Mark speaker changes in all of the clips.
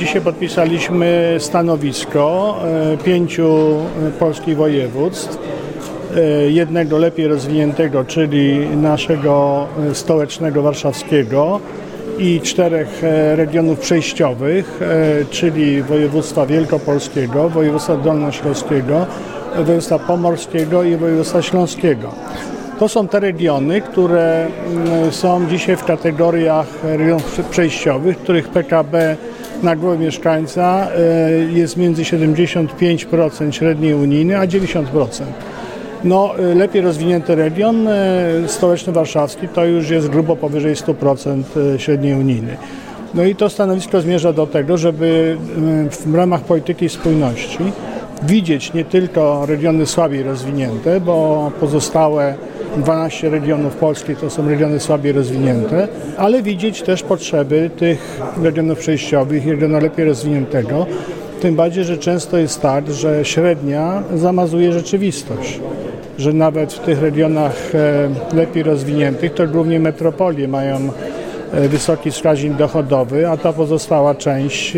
Speaker 1: Dzisiaj podpisaliśmy stanowisko 5 polskich województw. Jednego lepiej rozwiniętego, czyli naszego stołecznego warszawskiego, i 4 regionów przejściowych, czyli województwa wielkopolskiego, województwa dolnośląskiego, województwa pomorskiego i województwa śląskiego. To są te regiony, które są dzisiaj w kategoriach regionów przejściowych, których PKB na głowę mieszkańca jest między 75% średniej unijnej a 90%. Lepiej rozwinięty region stołeczny warszawski to już jest grubo powyżej 100% średniej unijnej. I to stanowisko zmierza do tego, żeby w ramach polityki spójności widzieć nie tylko regiony słabiej rozwinięte, bo pozostałe 12 regionów polskich to są regiony słabiej rozwinięte, ale widzieć też potrzeby tych regionów przejściowych i regionu lepiej rozwiniętego. Tym bardziej, że często jest tak, że średnia zamazuje rzeczywistość, że nawet w tych regionach lepiej rozwiniętych to głównie metropolie mają wysoki wskaźnik dochodowy, a ta pozostała część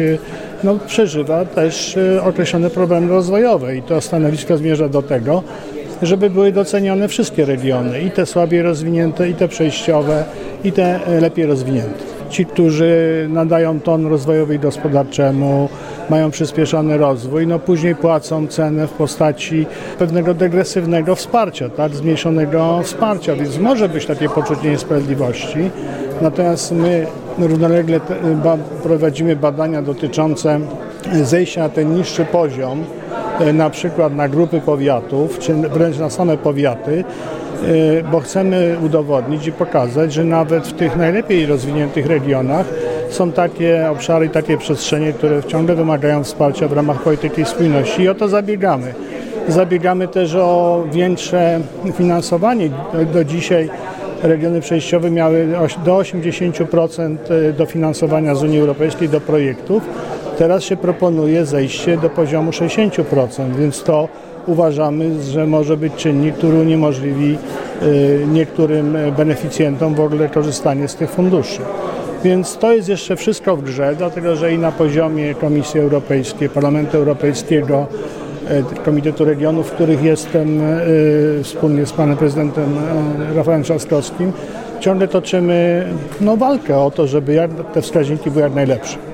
Speaker 1: przeżywa też określone problemy rozwojowe i to stanowisko zmierza do tego, żeby były docenione wszystkie regiony, i te słabiej rozwinięte, i te przejściowe, i te lepiej rozwinięte. Ci, którzy nadają ton rozwojowi i gospodarczemu, mają przyspieszony rozwój, później płacą cenę w postaci pewnego degresywnego wsparcia, zmniejszonego wsparcia, więc może być takie poczucie niesprawiedliwości. Natomiast my równolegle prowadzimy badania dotyczące zejścia na ten niższy poziom, na przykład na grupy powiatów, czy wręcz na same powiaty, bo chcemy udowodnić i pokazać, że nawet w tych najlepiej rozwiniętych regionach są takie obszary i takie przestrzenie, które ciągle wymagają wsparcia w ramach polityki spójności i o to zabiegamy. Zabiegamy też o większe finansowanie. Do dzisiaj regiony przejściowe miały do 80% dofinansowania z Unii Europejskiej do projektów. Teraz się proponuje zejście do poziomu 60%, więc to uważamy, że może być czynnik, który uniemożliwi niektórym beneficjentom w ogóle korzystanie z tych funduszy. Więc to jest jeszcze wszystko w grze, dlatego że i na poziomie Komisji Europejskiej, Parlamentu Europejskiego, Komitetu Regionów, w których jestem wspólnie z panem prezydentem Rafałem Trzaskowskim, ciągle toczymy walkę o to, żeby te wskaźniki były jak najlepsze.